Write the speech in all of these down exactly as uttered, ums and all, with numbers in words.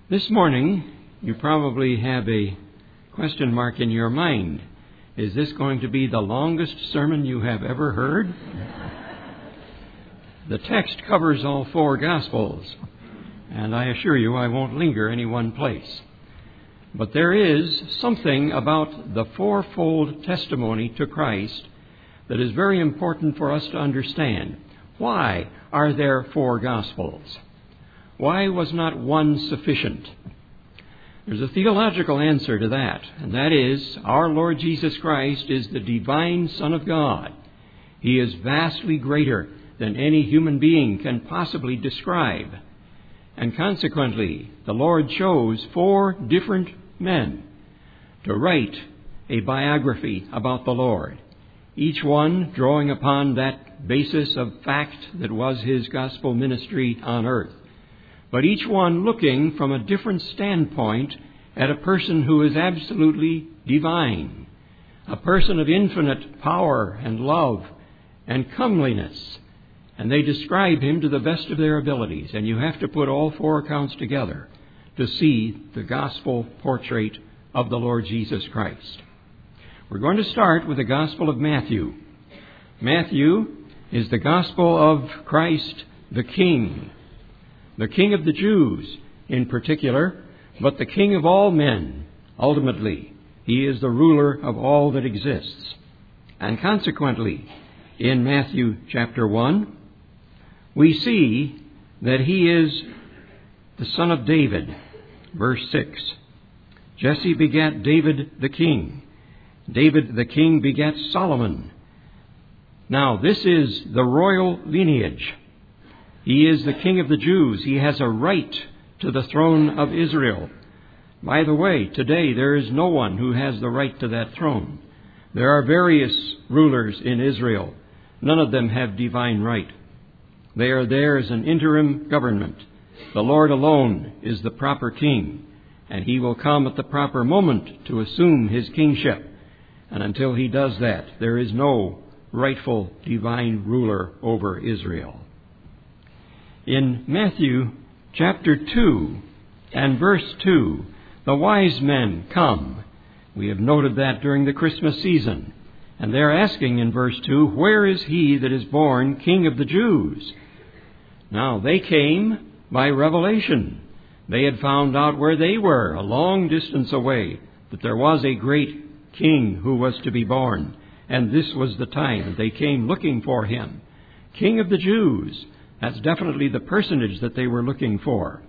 This morning, you probably have a question mark in your mind. Is this going to be the longest sermon you have ever heard? The text covers all four Gospels, and I assure you I won't linger any one place. But there is something about the fourfold testimony to Christ that is very important for us to understand. Why are there four Gospels? Why was not one sufficient? There's a theological answer to that, and that is, our Lord Jesus Christ is the divine Son of God. He is vastly greater than any human being can possibly describe. And consequently, the Lord chose four different men to write a biography about the Lord, each one drawing upon that basis of fact that was his gospel ministry on earth, but each one looking from a different standpoint at a person who is absolutely divine, a person of infinite power and love and comeliness. And they describe him to the best of their abilities. And you have to put all four accounts together to see the gospel portrait of the Lord Jesus Christ. We're going to start with the Gospel of Matthew. Matthew is the gospel of Christ the King, the King of the Jews in particular, but the King of all men ultimately. He is the ruler of all that exists. And consequently, in Matthew chapter one, we see that he is the son of David. Verse six, Jesse begat David the king. David the king begat Solomon. Now, this is the royal lineage. He is the King of the Jews. He has a right to the throne of Israel. By the way, today there is no one who has the right to that throne. There are various rulers in Israel. None of them have divine right. They are there as an interim government. The Lord alone is the proper king, and he will come at the proper moment to assume his kingship. And until he does that, there is no rightful divine ruler over Israel. In Matthew chapter two and verse two, the wise men come. We have noted that during the Christmas season. And they're asking in verse two, where is he that is born King of the Jews? Now, they came by revelation. They had found out where they were, a long distance away, that there was a great king who was to be born. And this was the time that they came looking for him. King of the Jews. That's definitely the personage that they were looking for.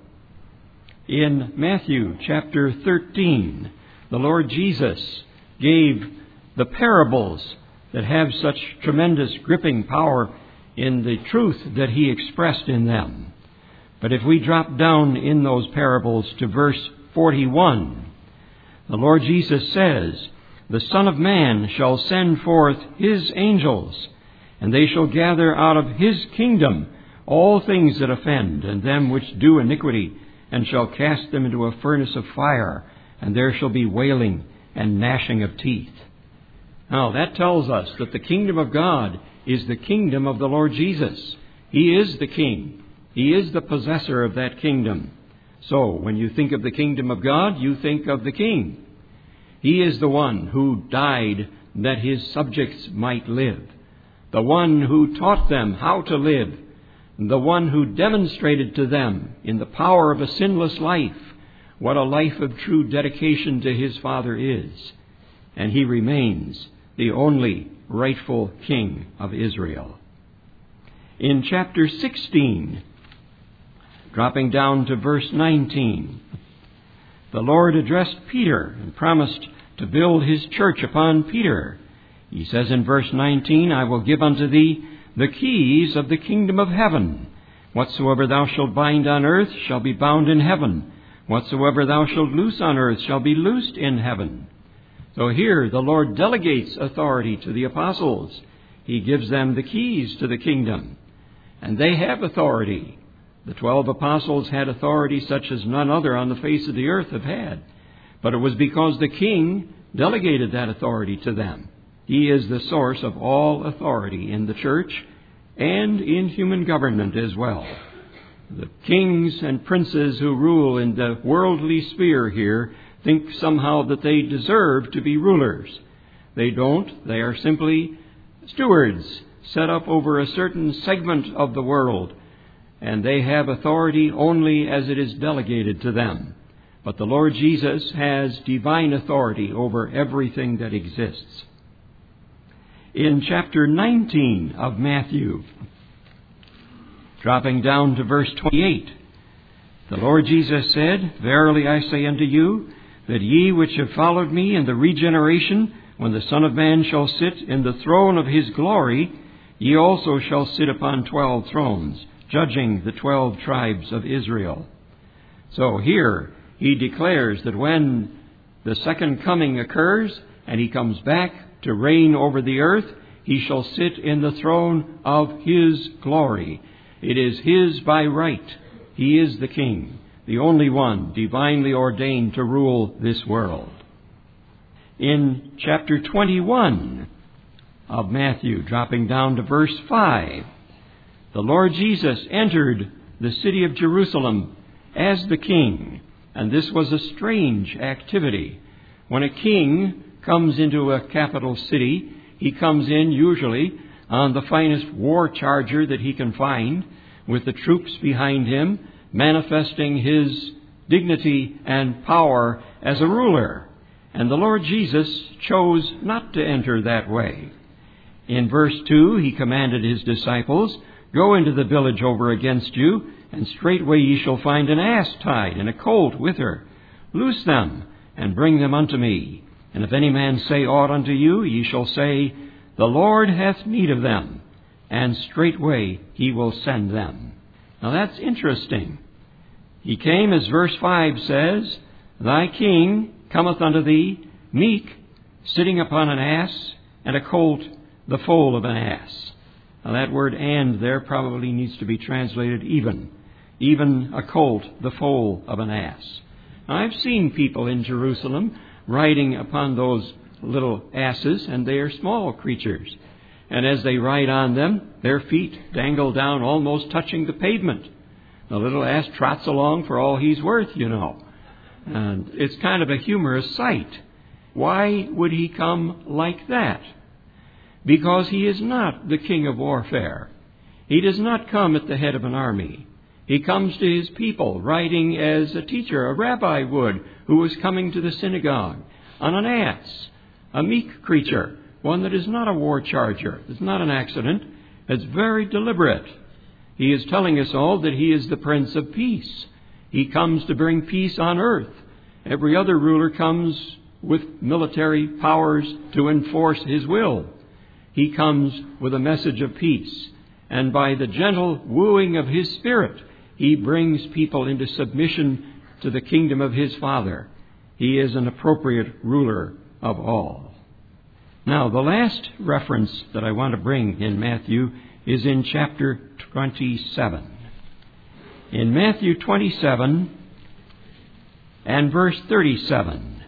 In Matthew chapter thirteen, the Lord Jesus gave the parables that have such tremendous gripping power in the truth that he expressed in them. But if we drop down in those parables to verse forty-one, the Lord Jesus says, the Son of Man shall send forth his angels, and they shall gather out of his kingdom all things that offend, and them which do iniquity, and shall cast them into a furnace of fire, and there shall be wailing and gnashing of teeth. Now, that tells us that the kingdom of God is the kingdom of the Lord Jesus. He is the king. He is the possessor of that kingdom. So, when you think of the kingdom of God, you think of the king. He is the one who died that his subjects might live, the one who taught them how to live, the one who demonstrated to them in the power of a sinless life what a life of true dedication to his Father is. And he remains the only rightful king of Israel. In chapter sixteen, dropping down to verse nineteen, the Lord addressed Peter and promised to build his church upon Peter. He says in verse nineteen, I will give unto thee the keys of the kingdom of heaven. Whatsoever thou shalt bind on earth shall be bound in heaven. Whatsoever thou shalt loose on earth shall be loosed in heaven. So here the Lord delegates authority to the apostles. He gives them the keys to the kingdom. And they have authority. The twelve apostles had authority such as none other on the face of the earth have had. But it was because the king delegated that authority to them. He is the source of all authority in the church and in human government as well. The kings and princes who rule in the worldly sphere here think somehow that they deserve to be rulers. They don't. They are simply stewards set up over a certain segment of the world, and they have authority only as it is delegated to them. But the Lord Jesus has divine authority over everything that exists. In chapter nineteen of Matthew, dropping down to verse twenty-eight, the Lord Jesus said, "Verily I say unto you, that ye which have followed me in the regeneration, when the Son of Man shall sit in the throne of his glory, ye also shall sit upon twelve thrones, judging the twelve tribes of Israel." So here he declares that when the second coming occurs and he comes back to reign over the earth, he shall sit in the throne of his glory. It is his by right. He is the king, the only one divinely ordained to rule this world. In chapter twenty-one of Matthew, dropping down to verse five, the Lord Jesus entered the city of Jerusalem as the king, and this was a strange activity. When a king comes into a capital city, he comes in usually on the finest war charger that he can find, with the troops behind him, manifesting his dignity and power as a ruler. And the Lord Jesus chose not to enter that way. In verse two, he commanded his disciples, "Go into the village over against you, and straightway ye shall find an ass tied, and a colt with her. Loose them, and bring them unto me. And if any man say aught unto you, ye shall say, The Lord hath need of them, and straightway he will send them." Now that's interesting. He came, as verse five says, "Thy king cometh unto thee, meek, sitting upon an ass, and a colt, the foal of an ass." Now that word "and" there probably needs to be translated even. Even a colt, the foal of an ass. Now I've seen people in Jerusalem riding upon those little asses, and they are small creatures. And as they ride on them, their feet dangle down almost touching the pavement. The little ass trots along for all he's worth, you know. And it's kind of a humorous sight. Why would he come like that? Because he is not the king of warfare. He does not come at the head of an army. He comes to his people riding as a teacher, a rabbi would, who was coming to the synagogue, on an ass, a meek creature, one that is not a war charger. It's not an accident. It's very deliberate. He is telling us all that he is the Prince of Peace. He comes to bring peace on earth. Every other ruler comes with military powers to enforce his will. He comes with a message of peace. And by the gentle wooing of his Spirit, he brings people into submission to the kingdom of his Father. He is an appropriate ruler of all. Now, the last reference that I want to bring in Matthew is in chapter twenty-seven. In Matthew twenty-seven and verse thirty-seven,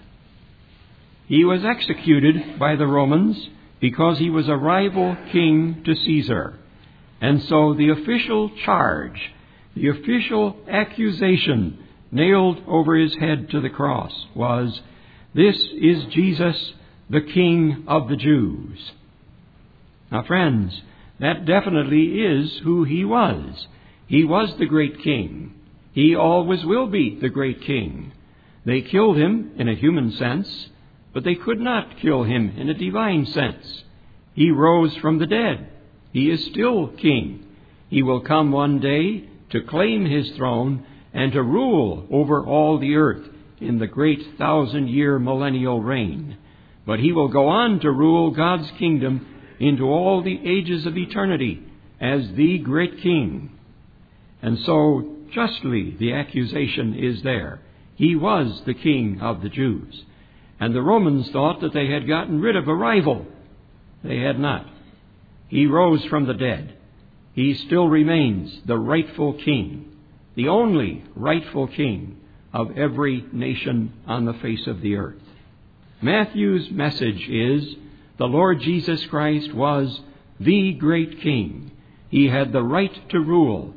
he was executed by the Romans because he was a rival king to Caesar. And so the official charge, the official accusation nailed over his head to the cross was, "This is Jesus, the King of the Jews." Now, friends, that definitely is who he was. He was the great king. He always will be the great king. They killed him in a human sense, but they could not kill him in a divine sense. He rose from the dead. He is still king. He will come one day to claim his throne and to rule over all the earth in the great thousand-year millennial reign. But he will go on to rule God's kingdom into all the ages of eternity as the great king. And so, justly, the accusation is there. He was the king of the Jews. And the Romans thought that they had gotten rid of a rival. They had not. He rose from the dead. He still remains the rightful king, the only rightful king of every nation on the face of the earth. Matthew's message is the Lord Jesus Christ was the great king. He had the right to rule.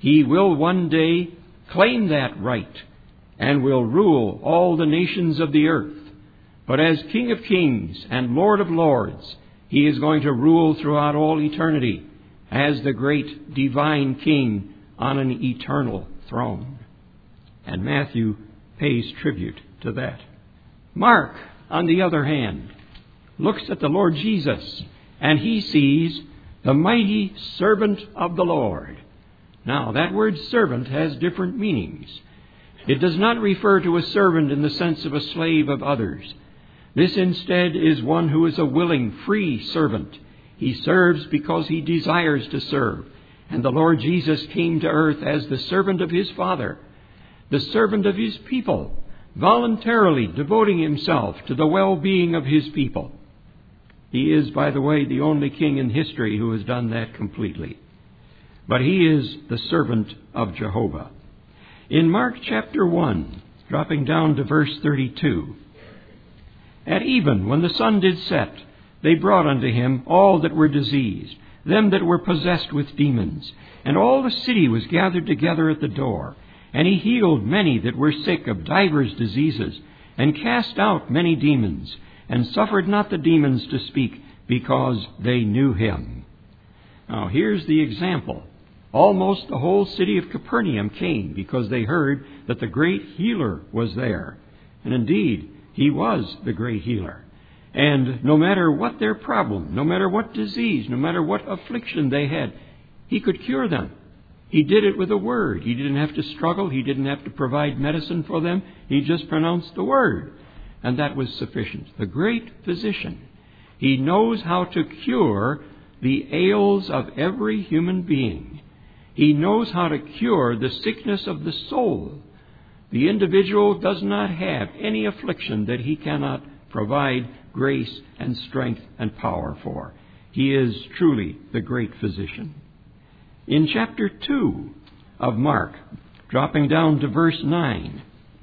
He will one day claim that right and will rule all the nations of the earth. But as King of Kings and Lord of Lords, He is going to rule throughout all eternity as the great divine King on an eternal throne. And Matthew pays tribute to that. Mark, on the other hand, looks at the Lord Jesus, and he sees the mighty servant of the Lord. Now, that word servant has different meanings. It does not refer to a servant in the sense of a slave of others. This instead is one who is a willing, free servant. He serves because he desires to serve. And the Lord Jesus came to earth as the servant of His Father, the servant of His people, voluntarily devoting Himself to the well-being of His people. He is, by the way, the only king in history who has done that completely. But He is the servant of Jehovah. In Mark chapter one, dropping down to verse thirty-two, at even, when the sun did set, they brought unto Him all that were diseased, them that were possessed with demons. And all the city was gathered together at the door. And He healed many that were sick of divers diseases, and cast out many demons, and suffered not the demons to speak, because they knew Him. Now here's the example. Almost the whole city of Capernaum came because they heard that the great healer was there. And indeed, He was the great healer. And no matter what their problem, no matter what disease, no matter what affliction they had, He could cure them. He did it with a word. He didn't have to struggle. He didn't have to provide medicine for them. He just pronounced the word. And that was sufficient. The great physician. He knows how to cure the ails of every human being. He knows how to cure the sickness of the soul. The individual does not have any affliction that He cannot provide grace and strength and power for. He is truly the great physician. In chapter two of Mark, dropping down to verse nine,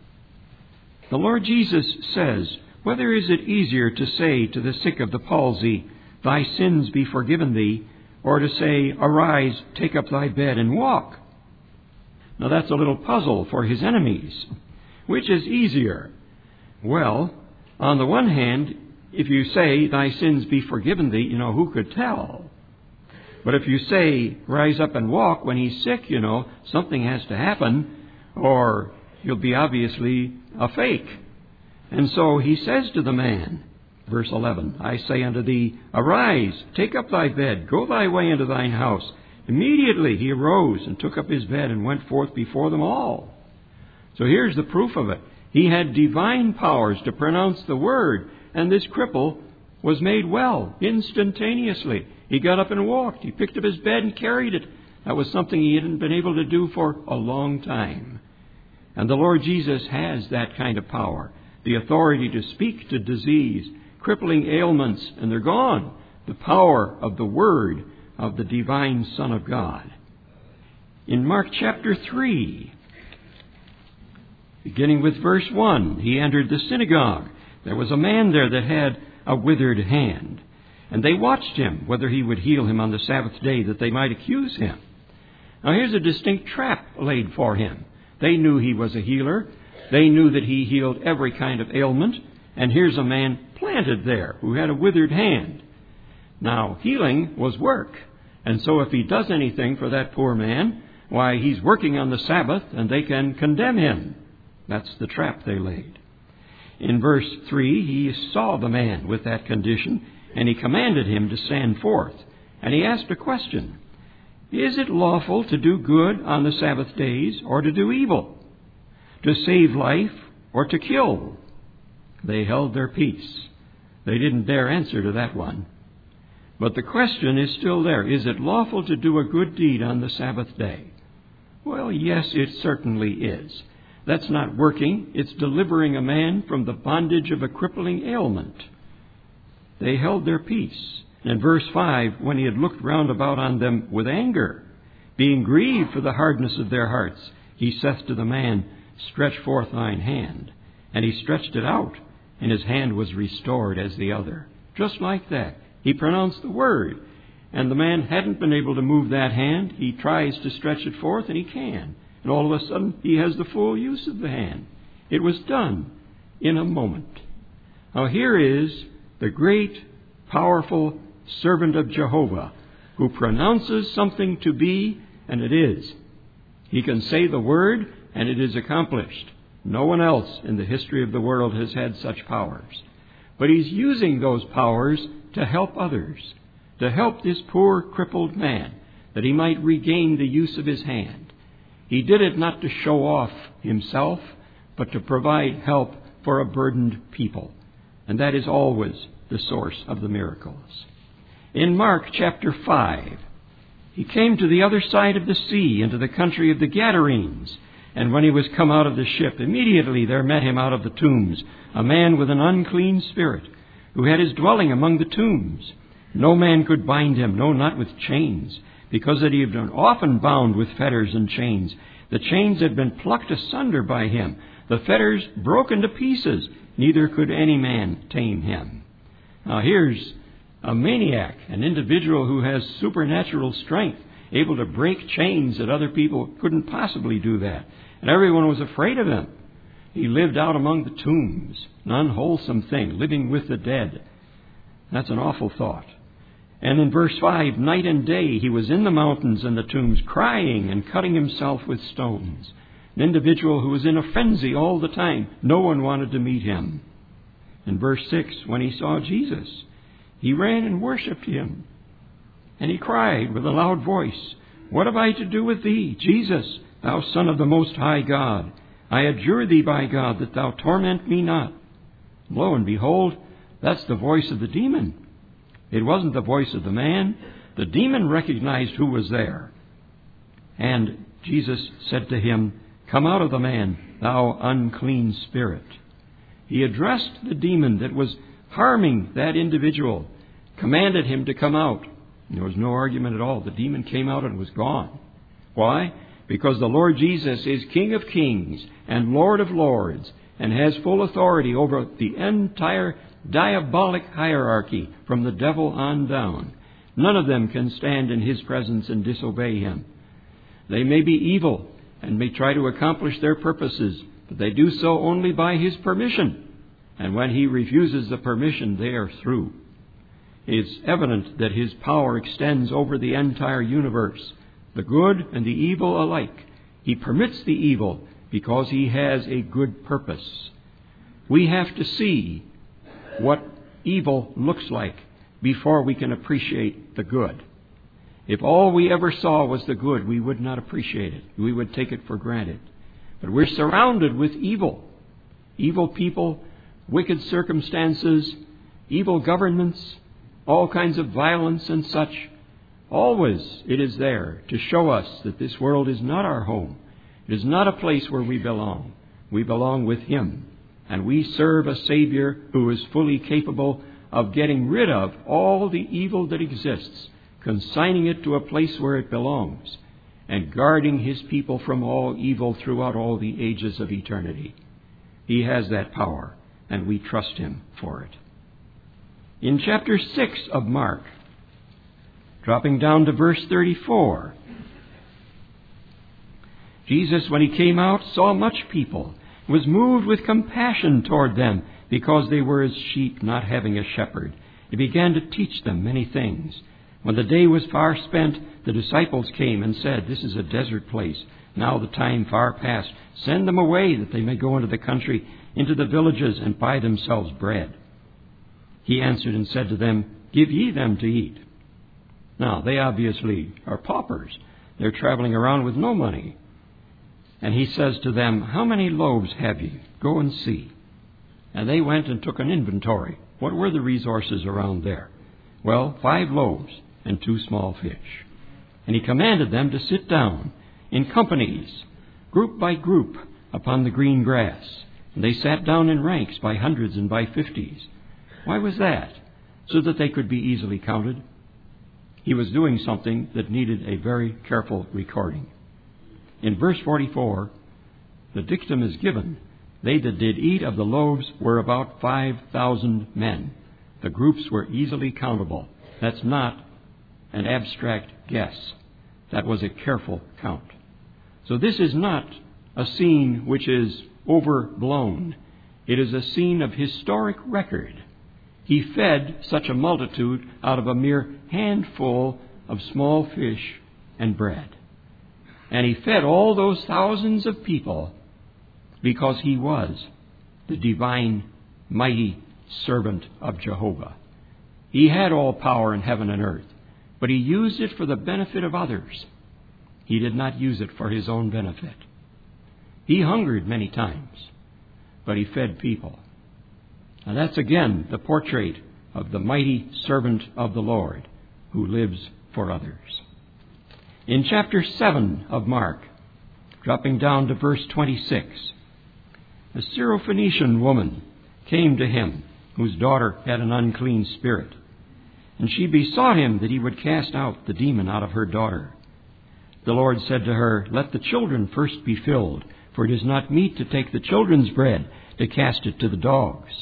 the Lord Jesus says, "Whether is it easier to say to the sick of the palsy, Thy sins be forgiven thee, or to say, Arise, take up thy bed and walk?" Now that's a little puzzle for His enemies. Which is easier? Well, on the one hand, if you say, Thy sins be forgiven thee, you know, who could tell? But if you say, rise up and walk, when he's sick, you know, something has to happen, or he'll be obviously a fake. And so He says to the man, verse eleven, I say unto thee, Arise, take up thy bed, go thy way into thine house. Immediately he arose and took up his bed and went forth before them all. So here's the proof of it. He had divine powers to pronounce the word, and this cripple was made well instantaneously. He got up and walked. He picked up his bed and carried it. That was something he hadn't been able to do for a long time. And the Lord Jesus has that kind of power, the authority to speak to disease, crippling ailments, and they're gone. The power of the Word of the divine Son of God. In Mark chapter three, beginning with verse one, He entered the synagogue. There was a man there that had a withered hand. And they watched Him, whether He would heal him on the Sabbath day, that they might accuse Him. Now here's a distinct trap laid for Him. They knew He was a healer. They knew that He healed every kind of ailment. And here's a man planted there who had a withered hand. Now, healing was work. And so if He does anything for that poor man, why, He's working on the Sabbath and they can condemn Him. That's the trap they laid. In verse three, He saw the man with that condition, and He commanded him to stand forth. And He asked a question. Is it lawful to do good on the Sabbath days, or to do evil? To save life, or to kill? They held their peace. They didn't dare answer to that one. But the question is still there. Is it lawful to do a good deed on the Sabbath day? Well, yes, it certainly is. That's not working. It's delivering a man from the bondage of a crippling ailment. They held their peace. And in verse five, when He had looked round about on them with anger, being grieved for the hardness of their hearts, He saith to the man, Stretch forth thine hand. And he stretched it out, and his hand was restored as the other. Just like that. He pronounced the word, And the man hadn't been able to move that hand. He tries to stretch it forth, and he can. And all of a sudden, he has the full use of the hand. It was done in a moment. Now here is the great, powerful servant of Jehovah who pronounces something to be, and it is. He can say the word, and it is accomplished. No one else in the history of the world has had such powers. But he's using those powers to help others, to help this poor, crippled man, that he might regain the use of his hand. He did it not to show off himself, but to provide help for a burdened people. And that is always the source of the miracles. In Mark chapter five, he came to the other side of the sea, into the country of the Gadarenes. And when he was come out of the ship, immediately there met him out of the tombs a man with an unclean spirit, who had his dwelling among the tombs. No man could bind him, no, not with chains, because that he had been often bound with fetters and chains. The chains had been plucked asunder by him, the fetters broken to pieces. Neither could any man tame him. Now here's a maniac, an individual who has supernatural strength, able to break chains that other people couldn't possibly do that. And everyone was afraid of him. He lived out among the tombs, an unwholesome thing, living with the dead. That's an awful thought. And in verse five, night and day he was in the mountains and the tombs, crying and cutting himself with stones. An individual who was in a frenzy all the time. No one wanted to meet him. In verse six, when he saw Jesus, he ran and worshipped him. And he cried with a loud voice, "What have I to do with thee, Jesus, thou Son of the Most High God? I adjure thee by God that thou torment me not." Lo and behold, that's the voice of the demon. It wasn't the voice of the man. The demon recognized who was there. And Jesus said to him, "Come out of the man, thou unclean spirit." He addressed the demon that was harming that individual, commanded him to come out. There was no argument at all. The demon came out and was gone. Why? Because the Lord Jesus is King of kings and Lord of lords and has full authority over the entire diabolic hierarchy from the devil on down. None of them can stand in his presence and disobey him. They may be evil and may try to accomplish their purposes, but they do so only by his permission. And when he refuses the permission, they are through. It's evident that his power extends over the entire universe, the good and the evil alike. He permits the evil because he has a good purpose. We have to see what evil looks like before we can appreciate the good. If all we ever saw was the good, we would not appreciate it. We would take it for granted. But we're surrounded with evil. Evil people, wicked circumstances, evil governments, all kinds of violence and such. Always it is there to show us that this world is not our home. It is not a place where we belong. We belong with him. And we serve a Savior who is fully capable of getting rid of all the evil that exists, consigning it to a place where it belongs, and guarding his people from all evil throughout all the ages of eternity. He has that power, and we trust him for it. In chapter six of Mark, dropping down to verse thirty-four, Jesus, when he came out, saw much people, was moved with compassion toward them, because they were as sheep not having a shepherd. He began to teach them many things. When the day was far spent, the disciples came and said, "This is a desert place. Now the time far past. Send them away, that they may go into the country, into the villages, and buy themselves bread." He answered and said to them, "Give ye them to eat." Now, they obviously are paupers. They're traveling around with no money. And he says to them, "How many loaves have ye? Go and see." And they went and took an inventory. What were the resources around there? Well, five loaves and two small fish. And he commanded them to sit down in companies, group by group, upon the green grass. And they sat down in ranks by hundreds and by fifties. Why was that? So that they could be easily counted. He was doing something that needed a very careful recording. In verse forty-four, the dictum is given. They that did eat of the loaves were about five thousand men. The groups were easily countable. That's not an abstract guess. That was a careful count. So this is not a scene which is overblown. It is a scene of historic record. He fed such a multitude out of a mere handful of small fish and bread. And he fed all those thousands of people because he was the divine, mighty servant of Jehovah. He had all power in heaven and earth, but he used it for the benefit of others. He did not use it for his own benefit. He hungered many times, but he fed people. And that's again the portrait of the mighty servant of the Lord who lives for others. In chapter seven of Mark, dropping down to verse twenty-six, a Syrophoenician woman came to him whose daughter had an unclean spirit, and she besought him that he would cast out the demon out of her daughter. The Lord said to her, "Let the children first be filled, for it is not meet to take the children's bread to cast it to the dogs."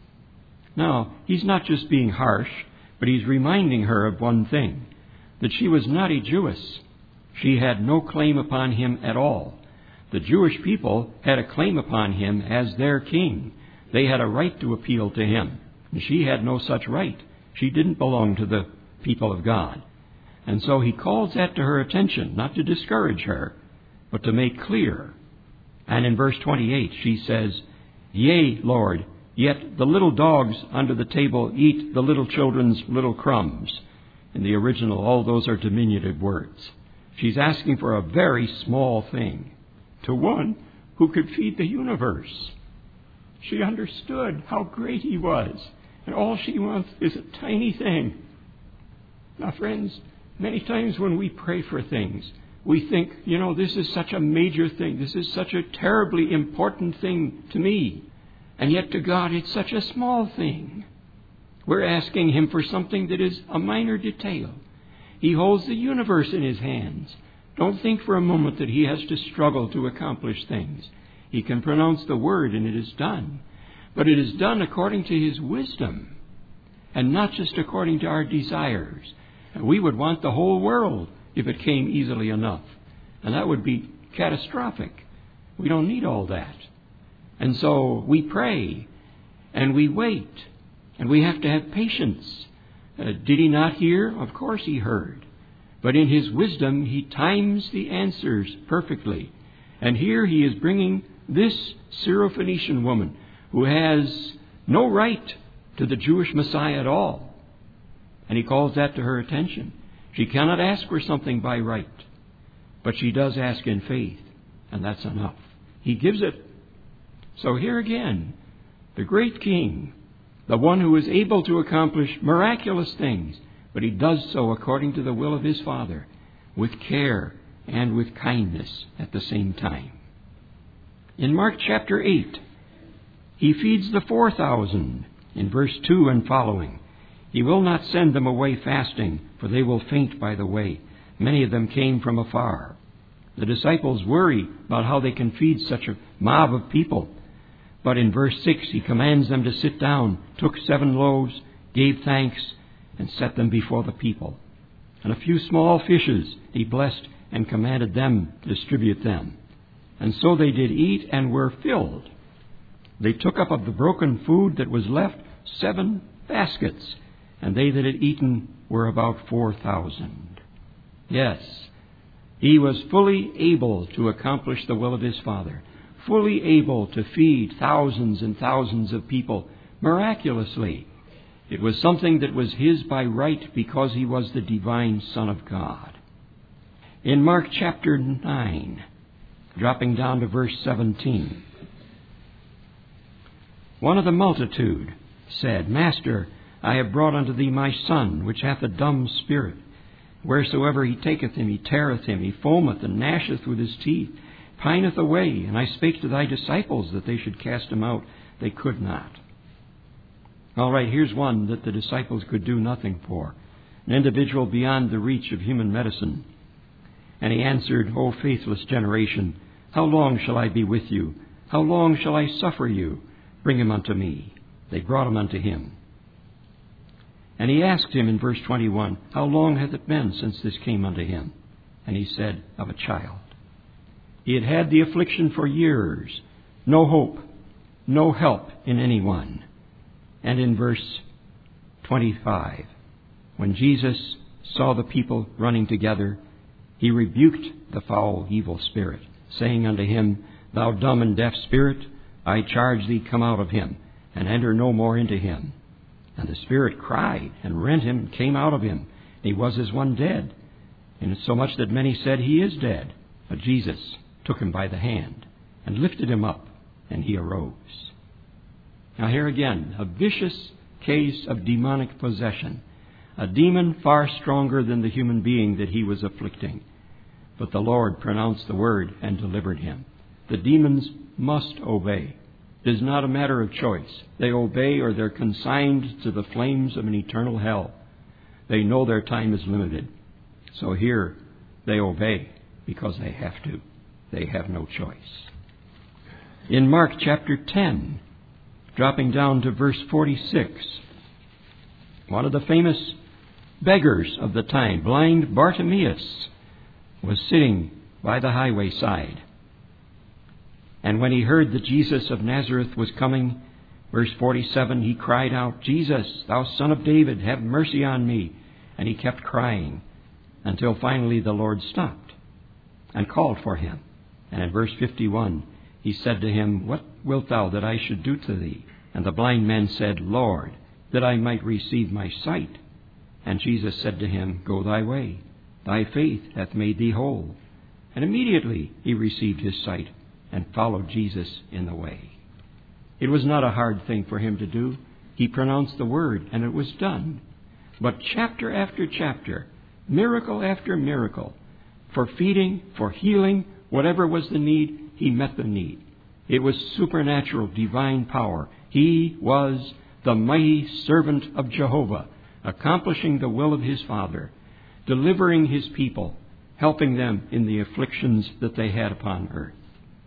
Now, he's not just being harsh, but he's reminding her of one thing, that she was not a Jewess. She had no claim upon him at all. The Jewish people had a claim upon him as their king. They had a right to appeal to him, and she had no such right. She didn't belong to the people of God. And so he calls that to her attention, not to discourage her, but to make clear. And in verse twenty-eight she says, "Yea, Lord, yet the little dogs under the table eat the little children's little crumbs." In the original, all those are diminutive words. She's asking for a very small thing to one who could feed the universe. She understood how great he was, and all she wants is a tiny thing. Now, friends, many times when we pray for things, we think, you know, this is such a major thing. This is such a terribly important thing to me. And yet to God, it's such a small thing. We're asking him for something that is a minor detail. He holds the universe in his hands. Don't think for a moment that he has to struggle to accomplish things. He can pronounce the word and it is done. But it is done according to his wisdom and not just according to our desires. We would want the whole world if it came easily enough. And that would be catastrophic. We don't need all that. And so we pray and we wait and we have to have patience. Uh, did he not hear? Of course he heard. But in his wisdom, he times the answers perfectly. And here he is bringing this Syrophoenician woman who has no right to the Jewish Messiah at all. And he calls that to her attention. She cannot ask for something by right, but she does ask in faith, and that's enough. He gives it. So here again, the great king, the one who is able to accomplish miraculous things, but he does so according to the will of his Father, with care and with kindness at the same time. In Mark chapter eight, he feeds the four thousand in verse two and following. He will not send them away fasting, for they will faint by the way. Many of them came from afar. The disciples worry about how they can feed such a mob of people. But in verse six, he commands them to sit down, took seven loaves, gave thanks, and set them before the people. And a few small fishes he blessed and commanded them to distribute them. And so they did eat and were filled. They took up of the broken food that was left seven baskets, and they that had eaten were about four thousand. Yes, he was fully able to accomplish the will of his Father, fully able to feed thousands and thousands of people miraculously. It was something that was his by right because he was the divine Son of God. In Mark chapter nine, dropping down to verse seventeen, one of the multitude said, "Master, I have brought unto thee my son, which hath a dumb spirit. Wheresoever he taketh him, he teareth him, he foameth and gnasheth with his teeth, pineth away. And I spake to thy disciples that they should cast him out. They could not." All right, here's one that the disciples could do nothing for, an individual beyond the reach of human medicine. And he answered, "O faithless generation, how long shall I be with you? How long shall I suffer you? Bring him unto me." They brought him unto him. And he asked him in verse twenty-one, How long hath it been since this came unto him? And he said, Of a child. He had had the affliction for years, no hope, no help in anyone. And in verse twenty-five, when Jesus saw the people running together, he rebuked the foul evil spirit, saying unto him, Thou dumb and deaf spirit, I charge thee, come out of him, and enter no more into him. And the spirit cried, and rent him, and came out of him. He was as one dead, insomuch that many said, He is dead. But Jesus took him by the hand, and lifted him up, and he arose. Now here again, a vicious case of demonic possession. A demon far stronger than the human being that he was afflicting. But the Lord pronounced the word and delivered him. The demons must obey. It is not a matter of choice. They obey or they're consigned to the flames of an eternal hell. They know their time is limited. So here they obey because they have to. They have no choice. In Mark chapter ten, dropping down to verse forty-six, one of the famous beggars of the time, blind Bartimaeus, was sitting by the highway side. And when he heard that Jesus of Nazareth was coming, verse forty-seven, he cried out, Jesus, thou son of David, have mercy on me. And he kept crying until finally the Lord stopped and called for him. And in verse fifty-one, he said to him, What wilt thou that I should do to thee? And the blind man said, Lord, that I might receive my sight. And Jesus said to him, Go thy way, thy faith hath made thee whole. And immediately he received his sight and followed Jesus in the way. It was not a hard thing for him to do. He pronounced the word, and it was done. But chapter after chapter, miracle after miracle, for feeding, for healing, whatever was the need, he met the need. It was supernatural, divine power. He was the mighty servant of Jehovah, accomplishing the will of his Father, delivering his people, helping them in the afflictions that they had upon earth.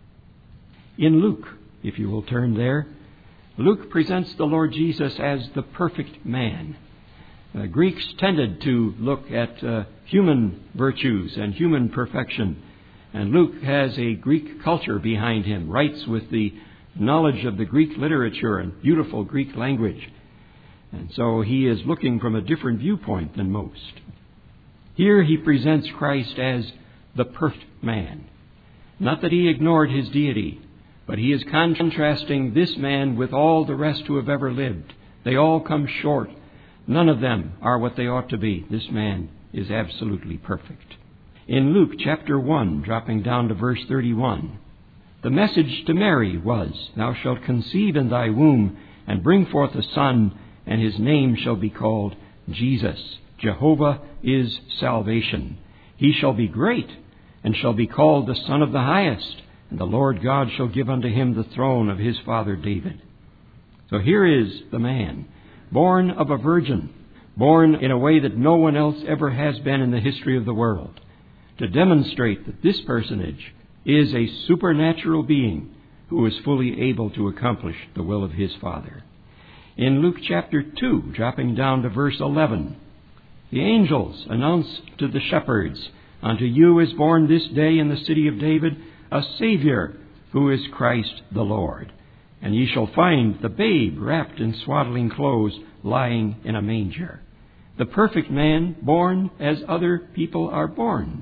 In Luke, if you will turn there, Luke presents the Lord Jesus as the perfect man. Uh, Greeks tended to look at uh, human virtues and human perfection. And Luke has a Greek culture behind him, writes with the knowledge of the Greek literature and beautiful Greek language. And so he is looking from a different viewpoint than most. Here he presents Christ as the perfect man. Not that he ignored his deity, but he is contrasting this man with all the rest who have ever lived. They all come short. None of them are what they ought to be. This man is absolutely perfect. In Luke chapter one, dropping down to verse thirty-one, the message to Mary was, Thou shalt conceive in thy womb and bring forth a son, and his name shall be called Jesus. Jehovah is salvation. He shall be great, and shall be called the Son of the Highest. And the Lord God shall give unto him the throne of his father David. So here is the man, born of a virgin, born in a way that no one else ever has been in the history of the world, to demonstrate that this personage is a supernatural being who is fully able to accomplish the will of his Father. In Luke chapter two, dropping down to verse eleven, the angels announce to the shepherds, Unto you is born this day in the city of David a Savior, who is Christ the Lord. And ye shall find the babe wrapped in swaddling clothes, lying in a manger. The perfect man, born as other people are born.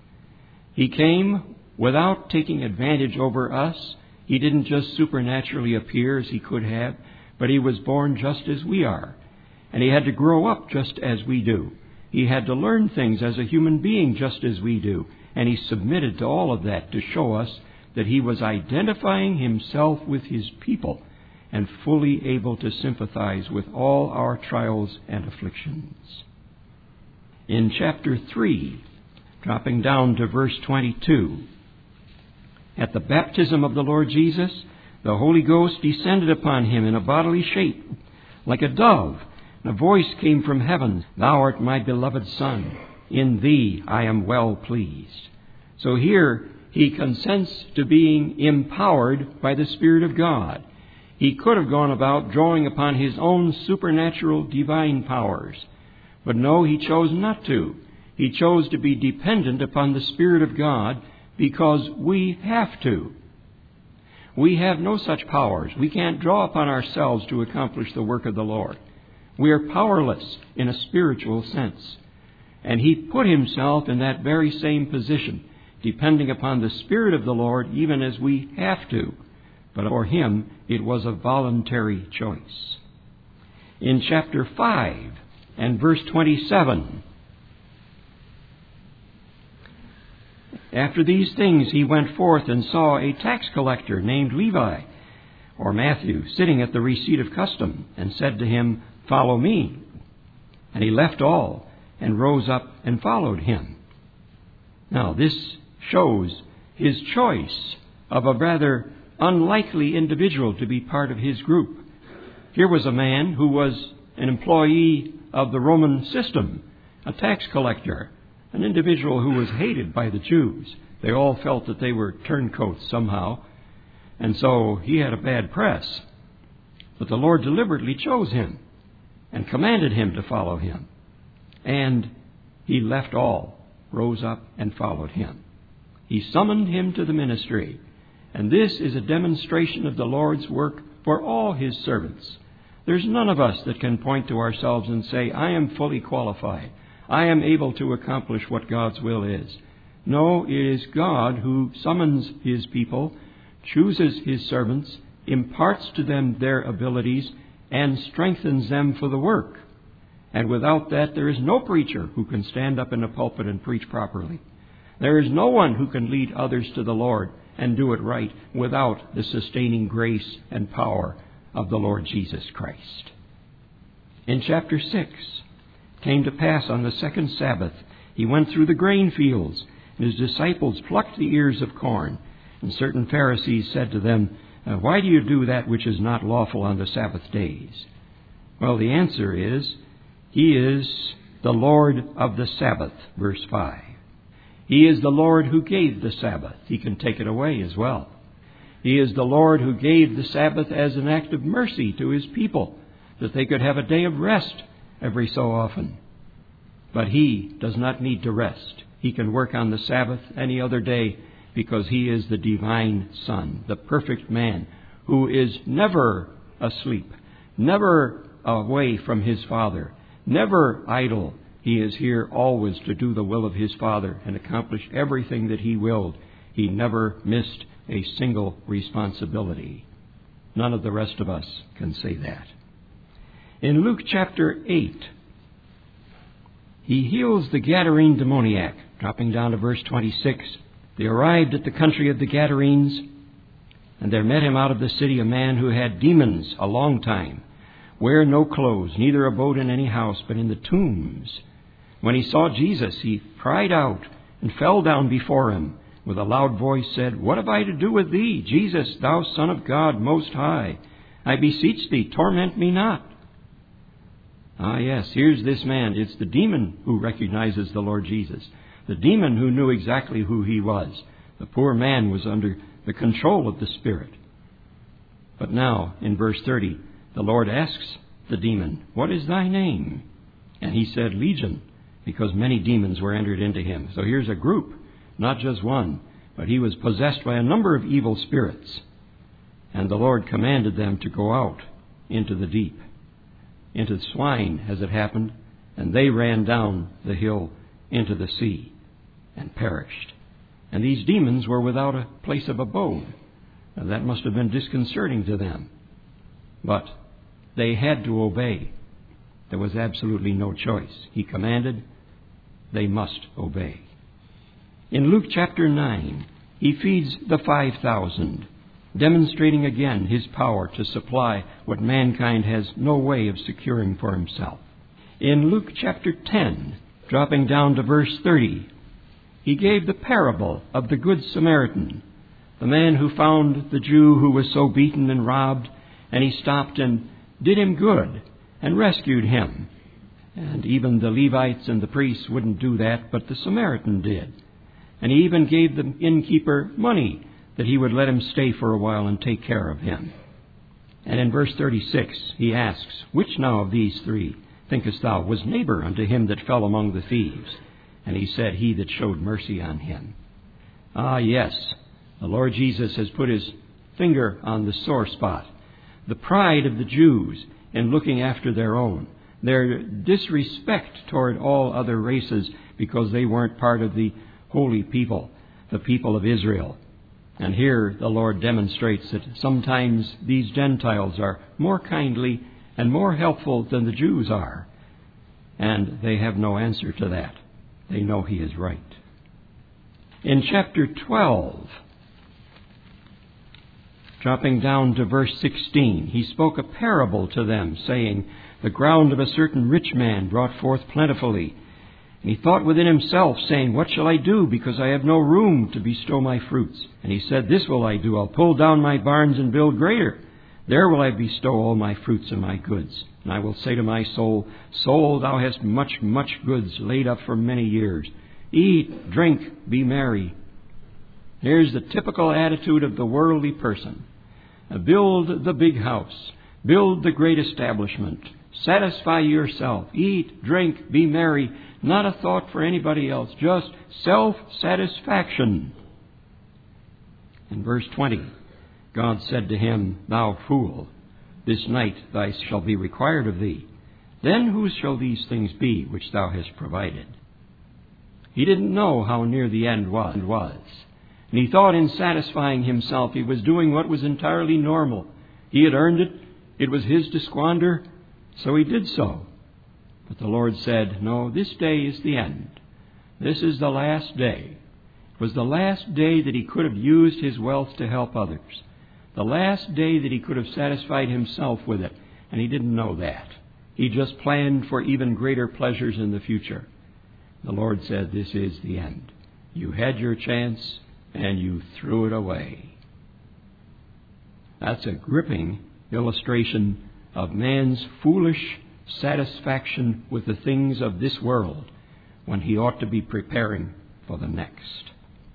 He came without taking advantage over us. He didn't just supernaturally appear as he could have, but he was born just as we are. And he had to grow up just as we do. He had to learn things as a human being just as we do. And he submitted to all of that to show us that he was identifying himself with his people and fully able to sympathize with all our trials and afflictions. In chapter three, dropping down to verse twenty-two, at the baptism of the Lord Jesus, the Holy Ghost descended upon him in a bodily shape, like a dove, and a voice came from heaven, Thou art my beloved Son. In thee I am well pleased. So here he consents to being empowered by the Spirit of God. He could have gone about drawing upon his own supernatural divine powers. But no, he chose not to. He chose to be dependent upon the Spirit of God because we have to. We have no such powers. We can't draw upon ourselves to accomplish the work of the Lord. We are powerless in a spiritual sense. And he put himself in that very same position, depending upon the Spirit of the Lord, even as we have to. But for him, it was a voluntary choice. In chapter five and verse twenty-seven, after these things he went forth and saw a tax collector named Levi, or Matthew, sitting at the receipt of custom, and said to him, "Follow me." And he left all and rose up and followed him. Now this shows his choice of a rather unlikely individual to be part of his group. Here was a man who was an employee of the Roman system, a tax collector, an individual who was hated by the Jews. They all felt that they were turncoats somehow, and so he had a bad press. But the Lord deliberately chose him and commanded him to follow him. And he left all, rose up, and followed him. He summoned him to the ministry. And this is a demonstration of the Lord's work for all his servants. There's none of us that can point to ourselves and say, "I am fully qualified. I am able to accomplish what God's will is." No, it is God who summons his people, chooses his servants, imparts to them their abilities, and strengthens them for the work. And without that, there is no preacher who can stand up in a pulpit and preach properly. There is no one who can lead others to the Lord and do it right without the sustaining grace and power of the Lord Jesus Christ. In chapter six, it came to pass on the second Sabbath, he went through the grain fields, and his disciples plucked the ears of corn. And certain Pharisees said to them, "Why do you do that which is not lawful on the Sabbath days?" Well, the answer is, he is the Lord of the Sabbath, verse five. He is the Lord who gave the Sabbath. He can take it away as well. He is the Lord who gave the Sabbath as an act of mercy to his people, that they could have a day of rest every so often. But he does not need to rest. He can work on the Sabbath any other day because he is the divine Son, the perfect man, who is never asleep, never away from his Father, never idle. He is here always to do the will of his Father and accomplish everything that he willed. He never missed a single responsibility. None of the rest of us can say that. In Luke chapter eight, he heals the Gadarene demoniac. Dropping down to verse twenty-six, they arrived at the country of the Gadarenes, and there met him out of the city a man who had demons a long time, wear no clothes, neither abode in any house, but in the tombs. When he saw Jesus, he cried out and fell down before him. With a loud voice said, "What have I to do with thee, Jesus, thou Son of God Most High? I beseech thee, torment me not." Ah, yes, here's this man. It's the demon who recognizes the Lord Jesus. The demon who knew exactly who he was. The poor man was under the control of the Spirit. But now, in verse thirty, the Lord asks the demon, "What is thy name?" And he said, "Legion," because many demons were entered into him. So here's a group, not just one, but he was possessed by a number of evil spirits. And the Lord commanded them to go out into the deep, into the swine, as it happened, and they ran down the hill into the sea and perished. And these demons were without a place of abode. Now, that must have been disconcerting to them. But they had to obey. There was absolutely no choice. He commanded, they must obey. In Luke chapter nine, he feeds the five thousand, demonstrating again his power to supply what mankind has no way of securing for himself. In Luke chapter ten, dropping down to verse thirty, he gave the parable of the Good Samaritan, the man who found the Jew who was so beaten and robbed, and he stopped and did him good and rescued him. And even the Levites and the priests wouldn't do that, but the Samaritan did. And he even gave the innkeeper money that he would let him stay for a while and take care of him. And in verse thirty-six, he asks, Which now of these three, thinkest thou, was neighbor unto him that fell among the thieves? And he said, He that showed mercy on him. Ah, yes, the Lord Jesus has put his finger on the sore spot. The pride of the Jews in looking after their own. Their disrespect toward all other races because they weren't part of the holy people, the people of Israel. And here the Lord demonstrates that sometimes these Gentiles are more kindly and more helpful than the Jews are. And they have no answer to that. They know he is right. In chapter twelve, dropping down to verse sixteen, he spoke a parable to them, saying, The ground of a certain rich man brought forth plentifully. And he thought within himself, saying, What shall I do, because I have no room to bestow my fruits? And he said, This will I do. I'll pull down my barns and build greater. There will I bestow all my fruits and my goods. And I will say to my soul, Soul, thou hast much, much goods laid up for many years. Eat, drink, be merry. Here's the typical attitude of the worldly person. Build the big house. Build the great establishment. Satisfy yourself. Eat, drink, be merry. Not a thought for anybody else. Just self-satisfaction. In verse twenty, God said to him, Thou fool, this night thy shall be required of thee. Then whose shall these things be which thou hast provided? He didn't know how near the end was. And he thought in satisfying himself he was doing what was entirely normal. He had earned it. It was his to squander. So he did so. But the Lord said, No, this day is the end. This is the last day. It was the last day that he could have used his wealth to help others. The last day that he could have satisfied himself with it. And he didn't know that. He just planned for even greater pleasures in the future. The Lord said, This is the end. You had your chance and you threw it away. That's a gripping illustration of man's foolish satisfaction with the things of this world when he ought to be preparing for the next.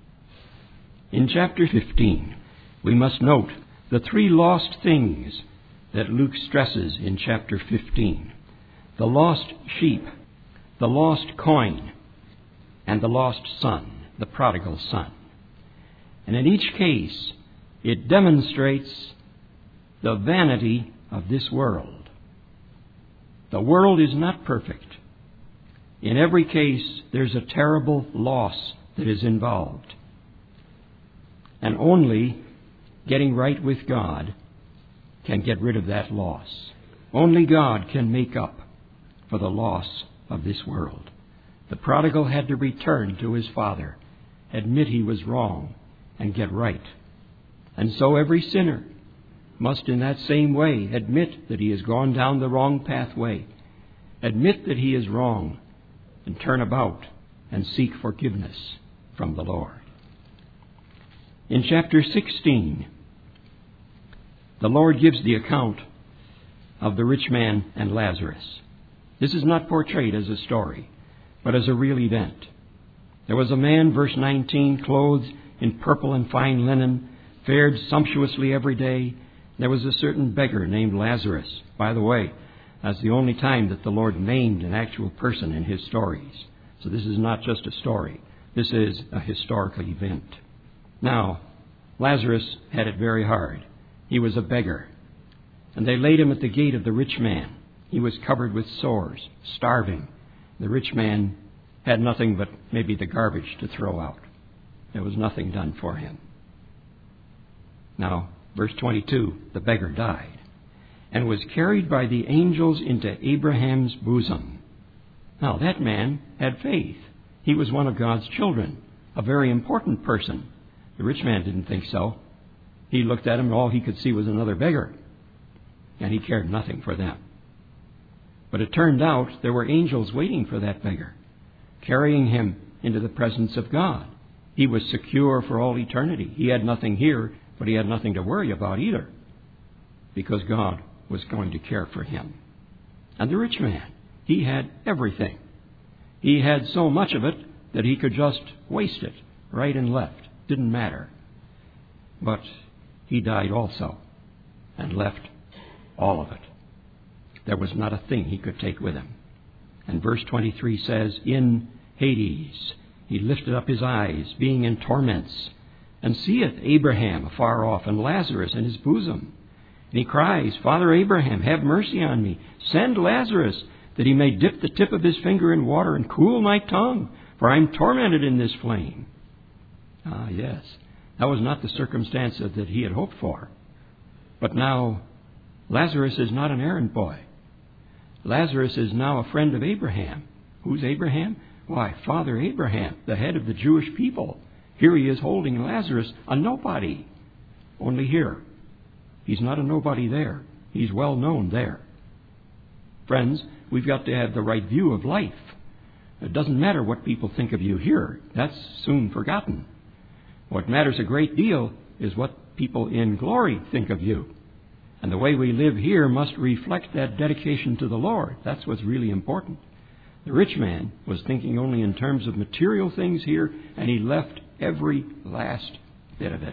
In chapter fifteen, we must note the three lost things that Luke stresses in chapter fifteen. The lost sheep, the lost coin, and the lost son, the prodigal son. And in each case, it demonstrates the vanity of this world. The world is not perfect. In every case, there's a terrible loss that is involved. And only getting right with God can get rid of that loss. Only God can make up for the loss of this world. The prodigal had to return to his father, admit he was wrong, and get right. And so every sinner must in that same way admit that he has gone down the wrong pathway, admit that he is wrong, and turn about and seek forgiveness from the Lord. In chapter sixteen, the Lord gives the account of the rich man and Lazarus. This is not portrayed as a story, but as a real event. There was a man, verse nineteen, clothed in purple and fine linen, fared sumptuously every day. There was a certain beggar named Lazarus. By the way, that's the only time that the Lord named an actual person in his stories. So this is not just a story. This is a historical event. Now, Lazarus had it very hard. He was a beggar. And they laid him at the gate of the rich man. He was covered with sores, starving. The rich man had nothing but maybe the garbage to throw out. There was nothing done for him. Now, verse twenty-two, the beggar died and was carried by the angels into Abraham's bosom. Now, that man had faith. He was one of God's children, a very important person. The rich man didn't think so. He looked at him and all he could see was another beggar, and he cared nothing for them. But it turned out there were angels waiting for that beggar, carrying him into the presence of God. He was secure for all eternity. He had nothing here, but he had nothing to worry about either, because God was going to care for him. And the rich man, he had everything. He had so much of it that he could just waste it right and left. Didn't matter. But he died also and left all of it. There was not a thing he could take with him. And verse twenty-three says, in Hades he lifted up his eyes, being in torments, and seeth Abraham afar off, and Lazarus in his bosom. And he cries, Father Abraham, have mercy on me. Send Lazarus, that he may dip the tip of his finger in water and cool my tongue, for I am tormented in this flame. Ah, yes, that was not the circumstance that he had hoped for. But now Lazarus is not an errand boy. Lazarus is now a friend of Abraham. Who's Abraham? Why, Father Abraham, the head of the Jewish people. Here he is holding Lazarus, a nobody. Only here, he's not a nobody there. He's well known there. Friends, we've got to have the right view of life. It doesn't matter what people think of you here. That's soon forgotten. What matters a great deal is what people in glory think of you. And the way we live here must reflect that dedication to the Lord. That's what's really important. The rich man was thinking only in terms of material things here, and he left every last bit of it.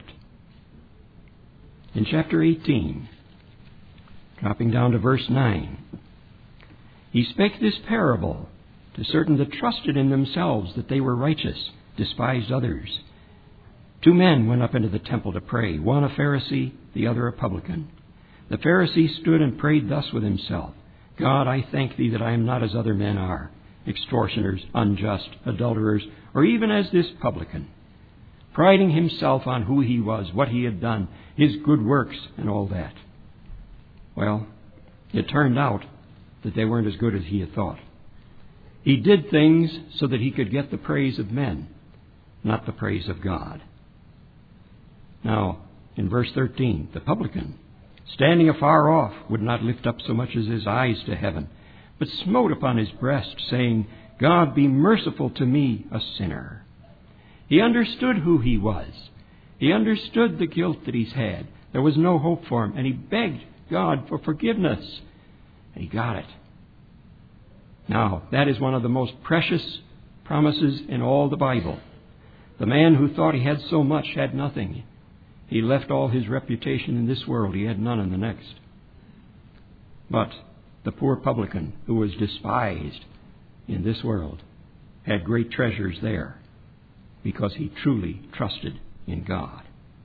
In chapter eighteen, dropping down to verse nine, he spake this parable to certain that trusted in themselves that they were righteous, despised others. Two men went up into the temple to pray, one a Pharisee, the other a publican. The Pharisee stood and prayed thus with himself, God, I thank thee that I am not as other men are, extortioners, unjust, adulterers, or even as this publican, priding himself on who he was, what he had done, his good works, and all that. Well, it turned out that they weren't as good as he had thought. He did things so that he could get the praise of men, not the praise of God. Now, in verse thirteen, the publican, standing afar off, would not lift up so much as his eyes to heaven, but smote upon his breast, saying, God, be merciful to me, a sinner. He understood who he was. He understood the guilt that he's had. There was no hope for him, and he begged God for forgiveness. And he got it. Now, that is one of the most precious promises in all the Bible. The man who thought he had so much had nothing. He left all his reputation in this world. He had none in the next. But the poor publican, who was despised in this world, had great treasures there because he truly trusted in God.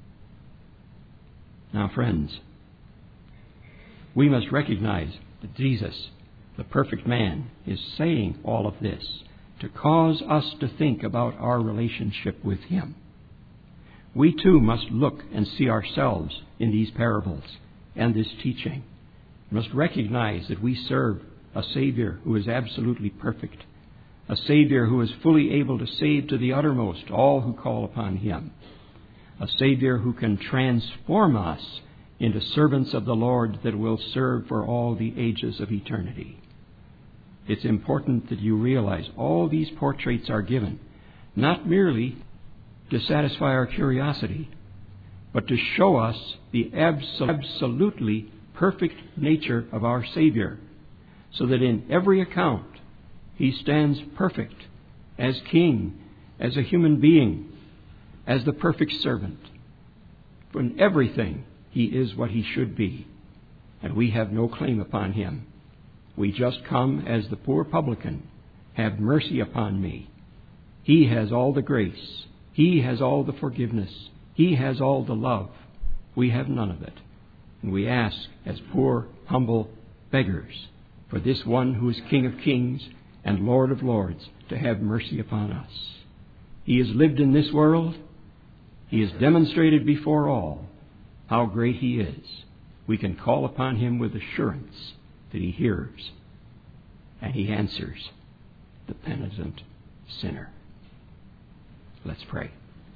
Now, friends, we must recognize that Jesus, the perfect man, is saying all of this to cause us to think about our relationship with Him. We too must look and see ourselves in these parables and this teaching. We must recognize that we serve a Savior who is absolutely perfect, a Savior who is fully able to save to the uttermost all who call upon Him, a Savior who can transform us into servants of the Lord that will serve for all the ages of eternity. It's important that you realize all these portraits are given, not merely to satisfy our curiosity, but to show us the absolutely perfect nature of our Savior, so that in every account He stands perfect as King, as a human being, as the perfect servant. For in everything He is what He should be, and we have no claim upon Him. We just come as the poor publican, have mercy upon me. He has all the grace. He has all the forgiveness. He has all the love. We have none of it. And we ask, as poor, humble beggars, for this one who is King of kings and Lord of lords to have mercy upon us. He has lived in this world. He has demonstrated before all how great He is. We can call upon Him with assurance that He hears and He answers the penitent sinner. Let's pray.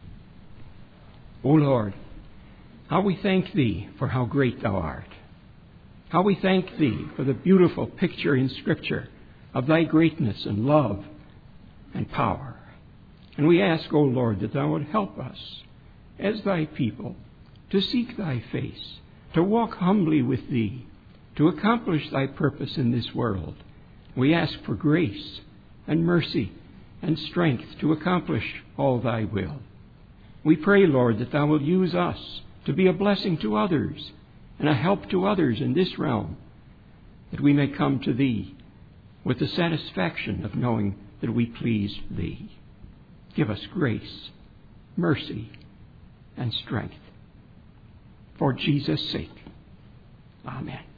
O Lord, how we thank Thee for how great Thou art. How we thank Thee for the beautiful picture in Scripture of Thy greatness and love and power. And we ask, O Lord, that Thou would help us as Thy people to seek Thy face, to walk humbly with Thee, to accomplish Thy purpose in this world. We ask for grace and mercy and strength to accomplish all Thy will. We pray, Lord, that Thou will use us to be a blessing to others and a help to others in this realm, that we may come to Thee with the satisfaction of knowing that we pleased Thee. Give us grace, mercy, and strength. For Jesus' sake. Amen.